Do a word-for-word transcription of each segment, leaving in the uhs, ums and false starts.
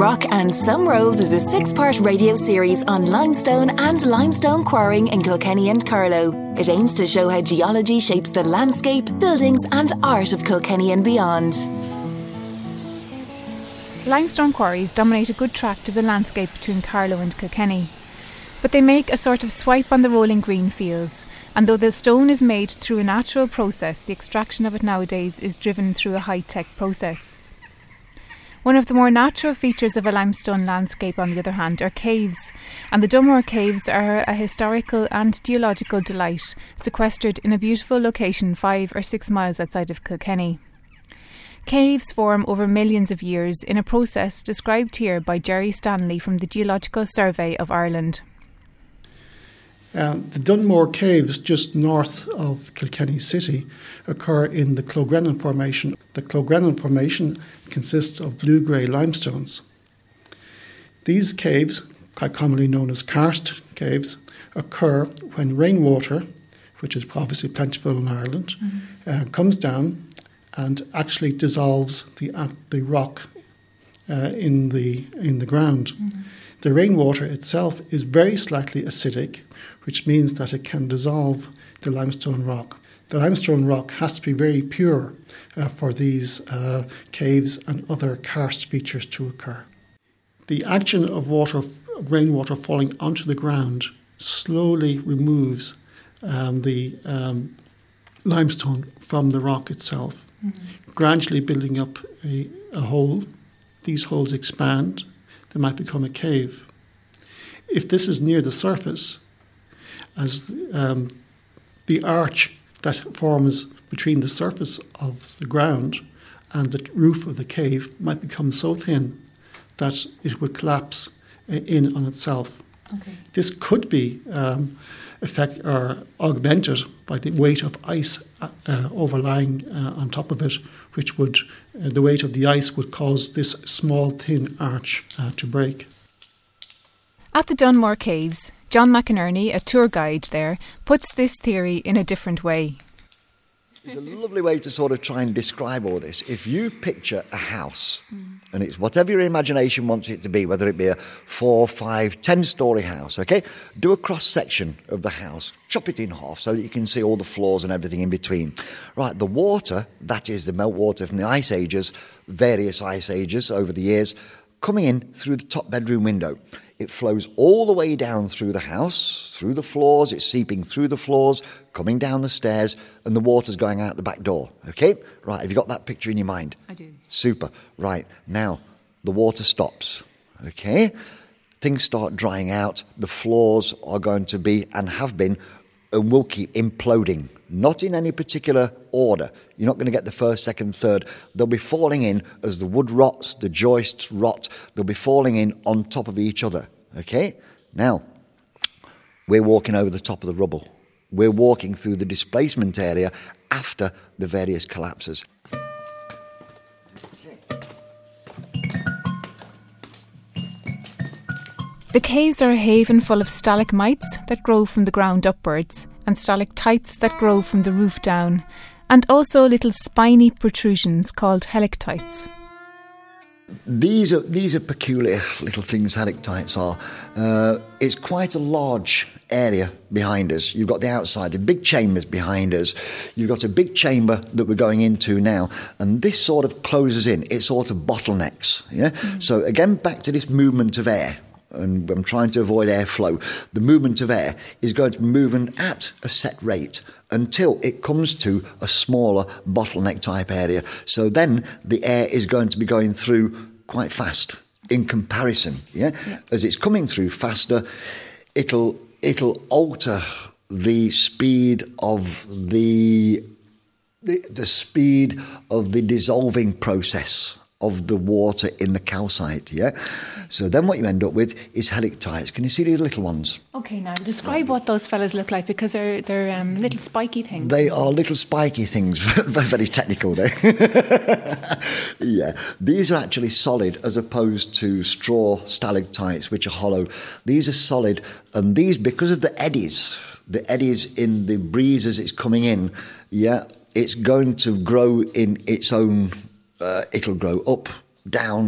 Rock and Some Rolls is a six-part radio series on limestone and limestone quarrying in Kilkenny and Carlow. It aims to show how geology shapes the landscape, buildings and art of Kilkenny and beyond. Limestone quarries dominate a good tract of the landscape between Carlow and Kilkenny. But they make a sort of swipe on the rolling green fields, and though the stone is made through a natural process, the extraction of it nowadays is driven through a high-tech process. One of the more natural features of a limestone landscape, on the other hand, are caves, and the Dunmore Caves are a historical and geological delight, sequestered in a beautiful location five or six miles outside of Kilkenny. Caves form over millions of years in a process described here by Jerry Stanley from the Geological Survey of Ireland. Uh, the Dunmore Caves, just north of Kilkenny City, occur in the Clogrennan Formation. The Clogrennan Formation consists of blue-grey limestones. These caves, quite commonly known as karst caves, occur when rainwater, which is obviously plentiful in Ireland, mm-hmm. uh, comes down and actually dissolves the uh, the rock uh, in the in the ground. Mm-hmm. The rainwater itself is very slightly acidic, which means that it can dissolve the limestone rock. The limestone rock has to be very pure uh, for these uh, caves and other karst features to occur. The action of water, rainwater falling onto the ground slowly removes um, the um, limestone from the rock itself, mm-hmm. gradually building up a, a hole. These holes expand. They might become a cave. If this is near the surface, as um, the arch that forms between the surface of the ground and the roof of the cave might become so thin that it would collapse in on itself. Okay. This could be um, affect or augmented by the weight of ice uh, overlying uh, on top of it, which would, uh, the weight of the ice would cause this small thin arch uh, to break. At the Dunmore Caves, John McInerney, a tour guide there, puts this theory in a different way. It's a lovely way to sort of try and describe all this. If you picture a house, mm. and it's whatever your imagination wants it to be, whether it be a four, five, ten-storey house, okay? Do a cross-section of the house, chop it in half so that you can see all the floors and everything in between. Right, the water, that is the meltwater from the ice ages, various ice ages over the years, coming in through the top bedroom window. It flows all the way down through the house, through the floors, it's seeping through the floors, coming down the stairs, and the water's going out the back door, okay? Right, have you got that picture in your mind? I do. Super. Right, now, the water stops, okay? Things start drying out, the floors are going to be, and have been, and will keep imploding. Not in any particular order. You're not going to get the first, second, third. They'll be falling in as the wood rots, the joists rot. They'll be falling in on top of each other. Okay? Now, we're walking over the top of the rubble. We're walking through the displacement area after the various collapses. The caves are a haven full of stalagmites that grow from the ground upwards and stalactites that grow from the roof down, and also little spiny protrusions called helictites. These are these are peculiar little things, helictites are. Uh, it's quite a large area behind us. You've got the outside, the big chambers behind us. You've got a big chamber that we're going into now, and this sort of closes in. It sort of bottlenecks. Yeah. Mm. So again, back to this movement of air. And I'm trying to avoid airflow. The movement of air is going to be moving at a set rate until it comes to a smaller bottleneck type area. So then the air is going to be going through quite fast in comparison. Yeah, yeah. As it's coming through faster, it'll it'll alter the speed of the the, the speed of the dissolving process of the water in the calcite, yeah? So then what you end up with is helictites. Can you see these little ones? Okay, now describe what those fellas look like, because they're they're um, little spiky things. They are little spiky things, very, very technical there. Yeah, these are actually solid as opposed to straw stalactites, which are hollow. These are solid, and these, because of the eddies, the eddies in the breeze as it's coming in, yeah, it's going to grow in its own. Uh, it'll grow up, down,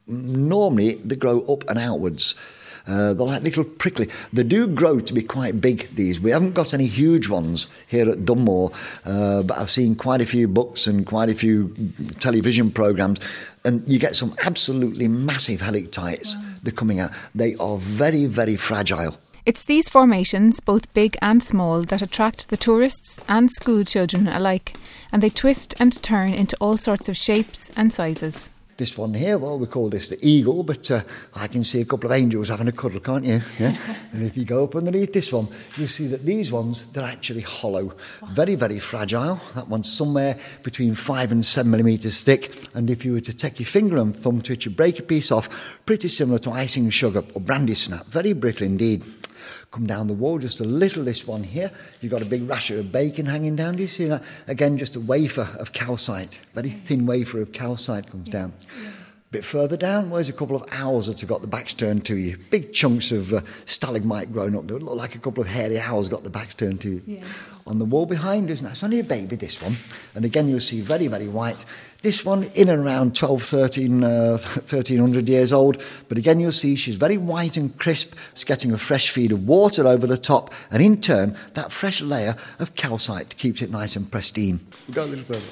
normally they grow up and outwards. Uh, they're like little prickly. They do grow to be quite big, these. We haven't got any huge ones here at Dunmore, uh, but I've seen quite a few books and quite a few television programmes, and you get some absolutely massive helictites. Wow. They're coming out. They are very, very fragile. It's these formations, both big and small, that attract the tourists and school children alike, and they twist and turn into all sorts of shapes and sizes. This one here, well, we call this the eagle, but uh, I can see a couple of angels having a cuddle, can't you? Yeah. And if you go up underneath this one, you see that these ones, they're actually hollow. Very, very fragile. That one's somewhere between five and seven millimetres thick. And if you were to take your finger and thumb to it, you break a piece off, pretty similar to icing sugar or brandy snap. Very brittle indeed. Come down the wall just a little, this one here. You've got a big rasher of bacon hanging down. Do you see that? Again, just a wafer of calcite. Very thin wafer of calcite comes down. Yeah. A bit further down, where's a couple of owls that have got the backs turned to you. Big chunks of uh, stalagmite growing up. They look like a couple of hairy owls got the backs turned to you. Yeah. On the wall behind us, now it's only a baby, this one. And again, you'll see very, very white. This one in and around twelve, thirteen, uh, thirteen hundred years old. But again, you'll see she's very white and crisp. It's getting a fresh feed of water over the top. And in turn, that fresh layer of calcite keeps it nice and pristine. We'll go a little further.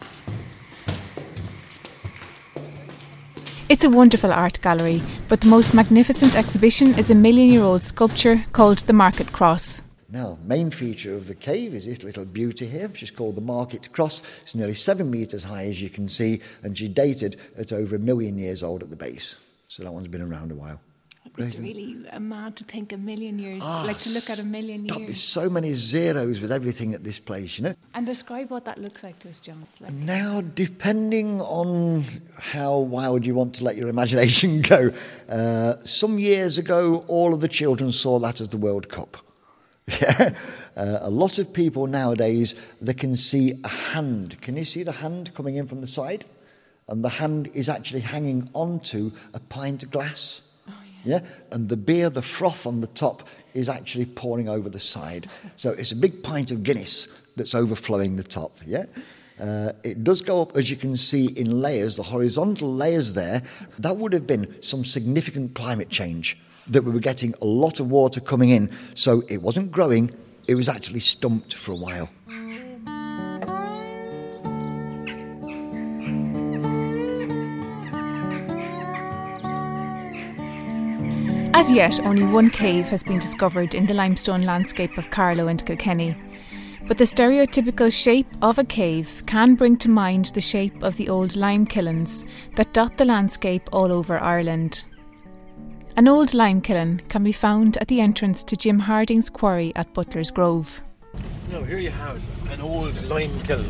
It's a wonderful art gallery, but the most magnificent exhibition is a million-year-old sculpture called the Market Cross. Now, main feature of the cave is this little beauty here, which is called the Market Cross. It's nearly seven metres high, as you can see, and she's dated at over a million years old at the base. So that one's been around a while. It's really uh, mad to think a million years, oh, like to look at a million stop, years. There's so many zeros with everything at this place, you know. And describe what that looks like to us, John. Like. Now, depending on how wild you want to let your imagination go, uh, some years ago, all of the children saw that as the World Cup. Yeah, uh, a lot of people nowadays, they can see a hand. Can you see the hand coming in from the side? And the hand is actually hanging onto a pint of glass. Oh, yeah. Yeah, and the beer, the froth on the top is actually pouring over the side. So it's a big pint of Guinness that's overflowing the top. Yeah. Uh, it does go up, as you can see, in layers, the horizontal layers there. That would have been some significant climate change, that we were getting a lot of water coming in. So it wasn't growing, it was actually stumped for a while. As yet, only one cave has been discovered in the limestone landscape of Carlow and Kilkenny. But the stereotypical shape of a cave can bring to mind the shape of the old lime kilns that dot the landscape all over Ireland. An old lime kiln can be found at the entrance to Jim Harding's quarry at Butler's Grove. Now here you have an old lime kiln,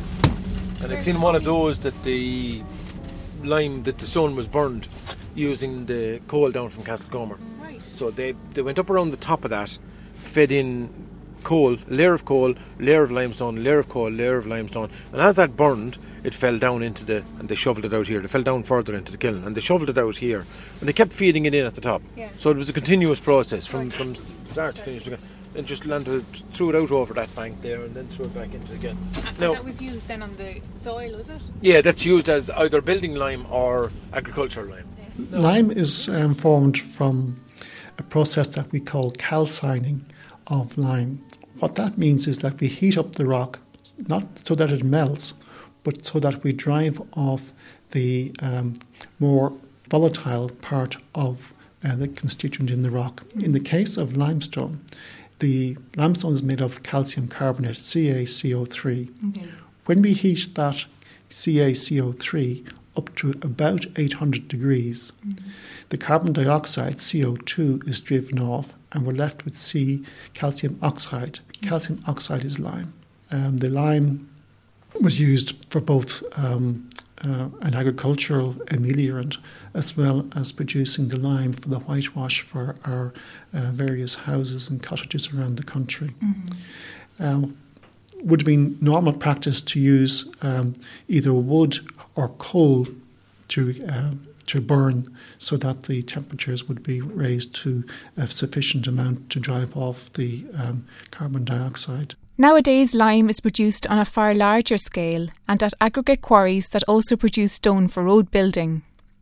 and it's in one of those that the lime, that the stone was burned using the coal down from Castlecomer. Right. So they, they went up around the top of that, fed in coal, layer of coal, layer of limestone, layer of coal, layer of limestone, and as that burned, it fell down into the, and they shoveled it out here. They fell down further into the kiln, and they shoveled it out here, and they kept feeding it in at the top. Yeah. So it was a continuous process from, right. from start to finish, and just landed, threw it out over that bank there, and then threw it back into it again. And, now, and that was used then on the soil, was it? Yeah, that's used as either building lime or agricultural lime. Yeah. No. Lime is um, formed from a process that we call calcining of lime. What that means is that we heat up the rock, not so that it melts, but so that we drive off the um, more volatile part of uh, the constituent in the rock. In the case of limestone, the limestone is made of calcium carbonate, C a C O three. Okay. When we heat that C a C O three up to about eight hundred degrees, mm-hmm. the carbon dioxide, C O two, is driven off, and we're left with C, calcium oxide. Calcium oxide is lime. Um, the lime was used for both um, uh, an agricultural ameliorant as well as producing the lime for the whitewash for our uh, various houses and cottages around the country. Mm-hmm. Um, would have been normal practice to use um, either wood or coal to uh, to burn, so that the temperatures would be raised to a sufficient amount to drive off the um, carbon dioxide. Nowadays, lime is produced on a far larger scale and at aggregate quarries that also produce stone for road building.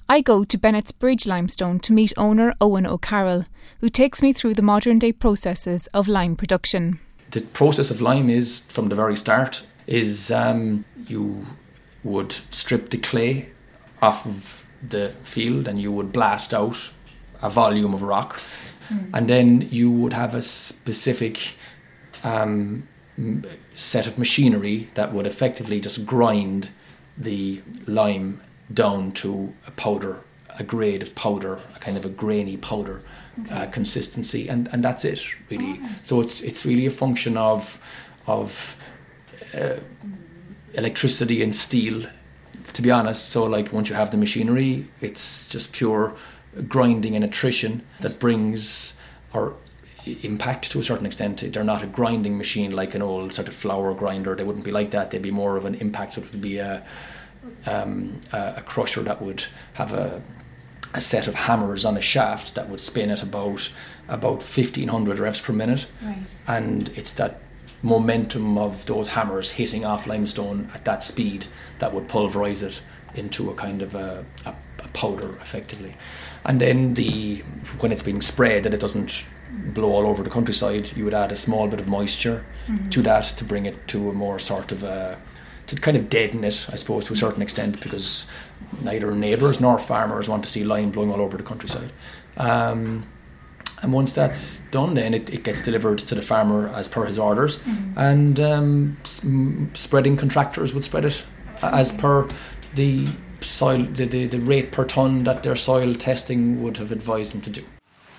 I go to Bennett's Bridge Limestone to meet owner Owen O'Carroll, who takes me through the modern day processes of lime production. The process of lime is, from the very start, is um, you would strip the clay off of the field and you would blast out a volume of rock. Mm. And then you would have a specific um, set of machinery that would effectively just grind the lime down to a powder, a grade of powder, a kind of a grainy powder okay. uh, consistency, and, and that's it really. Oh. So it's it's really a function of of uh, electricity and steel, to be honest. So like once you have the machinery, it's just pure grinding and attrition that brings or impact to a certain extent. They're not a grinding machine like an old sort of flour grinder. They wouldn't be like that. They'd be more of an impact. So it would be a um, a, a crusher that would have a a set of hammers on a shaft that would spin at about about fifteen hundred revs per minute. Right. And it's that momentum of those hammers hitting off limestone at that speed that would pulverize it into a kind of a, a, a powder effectively. And then the when it's being spread, that it doesn't blow all over the countryside, you would add a small bit of moisture mm-hmm. to that to bring it to a more sort of a, to kind of deaden it, I suppose, to a certain extent, because neither neighbours nor farmers want to see lime blowing all over the countryside. Um, and once that's done, then it, it gets delivered to the farmer as per his orders, mm-hmm. and um, s- spreading contractors would spread it okay. as per the soil, the, the, the rate per tonne that their soil testing would have advised them to do.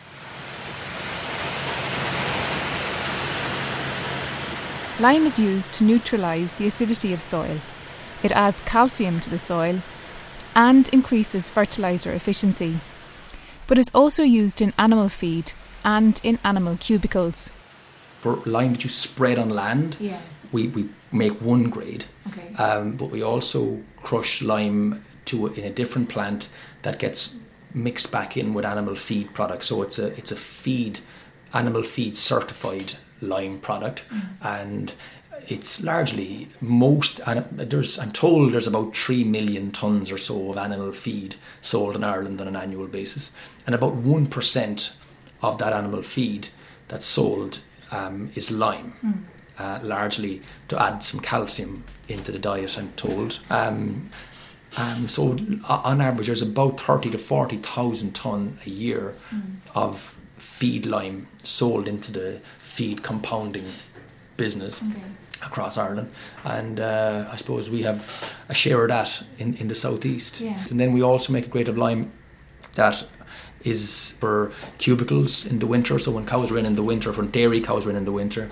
Lime is used to neutralise the acidity of soil. It adds calcium to the soil and increases fertiliser efficiency. But it's also used in animal feed and in animal cubicles. For lime that you spread on land, yeah. we, we make one grade, okay. um, but we also crush lime to a, in a different plant that gets mixed back in with animal feed products. So it's a it's a feed, animal feed certified lime product, mm. and it's largely most, and there's I'm told there's about three million tonnes or so of animal feed sold in Ireland on an annual basis, and about one percent of that animal feed that's sold um, is lime, mm. uh, largely to add some calcium into the diet, I'm told. Um, um, so on average there's about thirty to forty thousand tonne a year mm. of feed lime sold into the feed compounding business okay. across Ireland, and uh, I suppose we have a share of that in, in the southeast. Yeah. And then we also make a grade of lime that is for cubicles in the winter, so when cows are in in the winter, when dairy cows are in in the winter,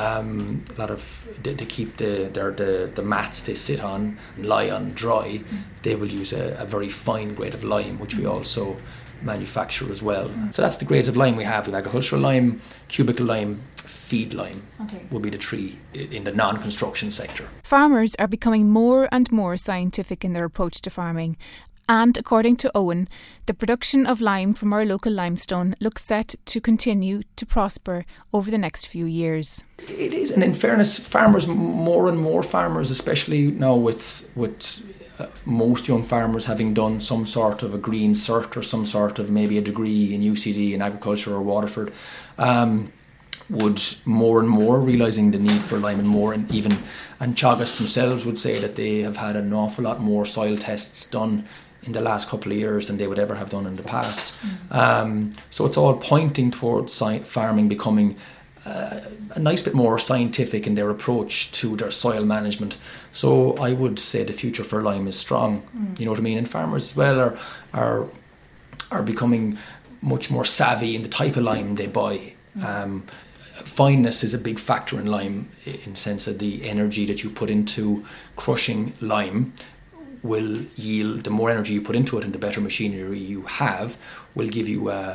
um, a lot of to, to keep the, their, the the mats they sit on and lie on dry, mm. they will use a, a very fine grade of lime, which we also manufacture as well. Mm. So that's the grades of lime we have: with agricultural lime, cubicle lime, feed lime okay. will be the three in the non-construction sector. Farmers are becoming more and more scientific in their approach to farming, and according to Owen, the production of lime from our local limestone looks set to continue to prosper over the next few years. It is, and in fairness, farmers, more and more farmers, especially now with with Uh, most young farmers having done some sort of a green cert or some sort of maybe a degree in U C D in agriculture or Waterford, um, would more and more realising the need for lime and more, and even and Teagasc themselves would say that they have had an awful lot more soil tests done in the last couple of years than they would ever have done in the past. Mm. Um, so it's all pointing towards sci- farming becoming Uh, a nice bit more scientific in their approach to their soil management. So I would say the future for lime is strong. Mm. You know what I mean? And farmers as well are are are becoming much more savvy in the type of lime they buy. Mm. Um, fineness is a big factor in lime, in the sense that the energy that you put into crushing lime will yield, the more energy you put into it and the better machinery you have, will give you a,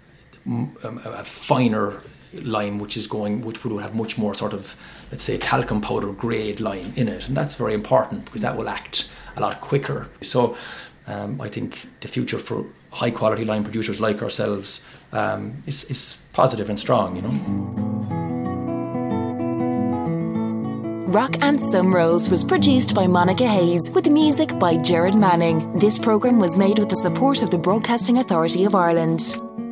a, a finer lime, which is going, which would have much more sort of, let's say, talcum powder grade lime in it, and that's very important because that will act a lot quicker. So um, I think the future for high quality lime producers like ourselves um, is, is positive and strong, you know. Rock and Some Rolls was produced by Monica Hayes with music by Jared Manning. This programme was made with the support of the Broadcasting Authority of Ireland.